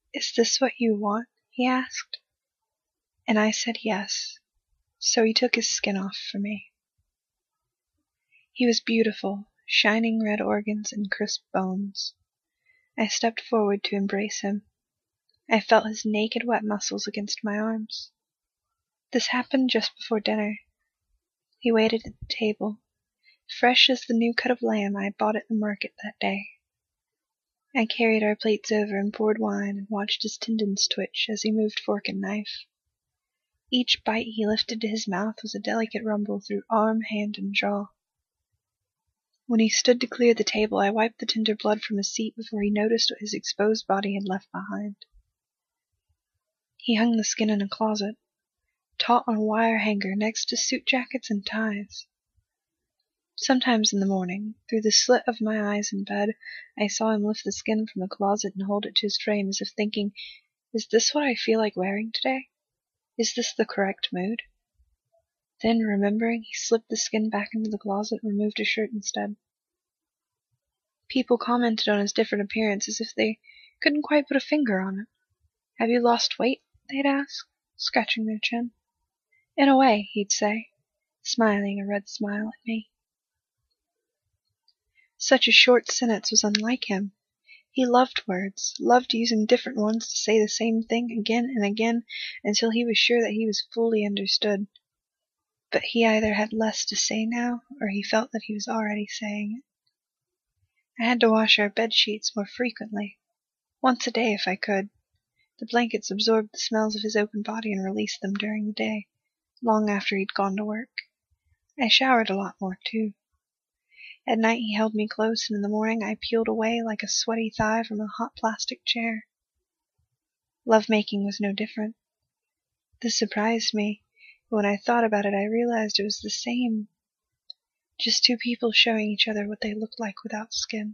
"Is this what you want?" he asked. And I said yes, so he took his skin off for me. He was beautiful, shining red organs and crisp bones. I stepped forward to embrace him. I felt his naked, wet muscles against my arms. This happened just before dinner. He waited at the table, fresh as the new cut of lamb I bought at the market that day. I carried our plates over and poured wine and watched his tendons twitch as he moved fork and knife. Each bite he lifted to his mouth was a delicate rumble through arm, hand, and jaw. When he stood to clear the table, I wiped the tender blood from his seat before he noticed what his exposed body had left behind. He hung the skin in a closet, taut on a wire hanger next to suit jackets and ties. Sometimes in the morning, through the slit of my eyes in bed, I saw him lift the skin from the closet and hold it to his frame as if thinking, "Is this what I feel like wearing today? Is this the correct mood?" Then, remembering, he slipped the skin back into the closet and removed his shirt instead. People commented on his different appearance as if they couldn't quite put a finger on it. "Have you lost weight?" they'd ask, scratching their chin. "In a way," he'd say, smiling a red smile at me. Such a short sentence was unlike him. He loved words, loved using different ones to say the same thing again and again until he was sure that he was fully understood. But he either had less to say now, or he felt that he was already saying it. I had to wash our bed sheets more frequently, once a day if I could. The blankets absorbed the smells of his open body and released them during the day, long after he'd gone to work. I showered a lot more, too. At night he held me close, and in the morning I peeled away like a sweaty thigh from a hot plastic chair. Love-making was no different. This surprised me, but when I thought about it I realized it was the same. Just two people showing each other what they looked like without skin.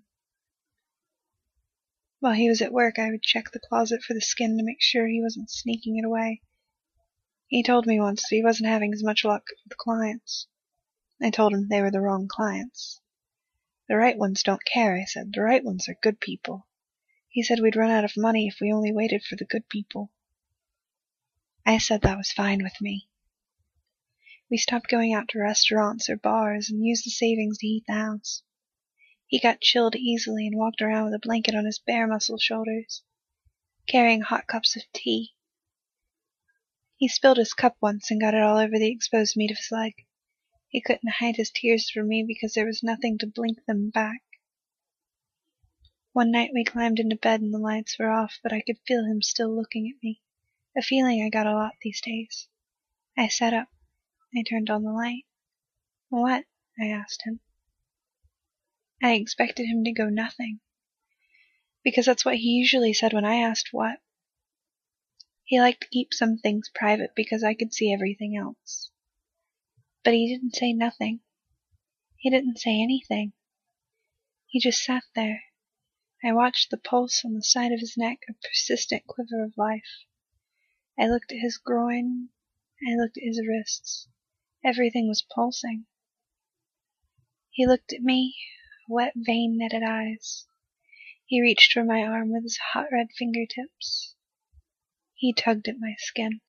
While he was at work I would check the closet for the skin to make sure he wasn't sneaking it away. He told me once that he wasn't having as much luck with the clients. I told him they were the wrong clients. "The right ones don't care," I said. "The right ones are good people." He said we'd run out of money if we only waited for the good people. I said that was fine with me. We stopped going out to restaurants or bars and used the savings to heat the house. He got chilled easily and walked around with a blanket on his bare muscle shoulders, carrying hot cups of tea. He spilled his cup once and got it all over the exposed meat of his leg. He couldn't hide his tears from me because there was nothing to blink them back. One night we climbed into bed and the lights were off, but I could feel him still looking at me, a feeling I got a lot these days. I sat up. I turned on the light. "What?" I asked him. I expected him to go nothing, because that's what he usually said when I asked what. He liked to keep some things private because I could see everything else. But he didn't say nothing. He didn't say anything. He just sat there. I watched the pulse on the side of his neck, a persistent quiver of life. I looked at his groin. I looked at his wrists. Everything was pulsing. He looked at me, wet, vein-netted eyes. He reached for my arm with his hot red fingertips. He tugged at my skin.